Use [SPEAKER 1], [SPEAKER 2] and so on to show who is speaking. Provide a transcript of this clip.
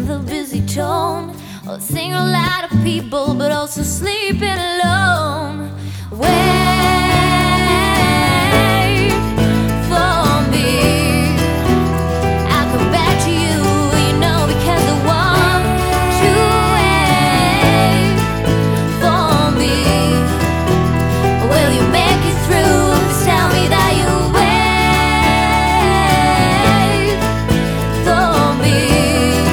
[SPEAKER 1] in the busy tone, or sing a lot of people but also sleeping alone. Where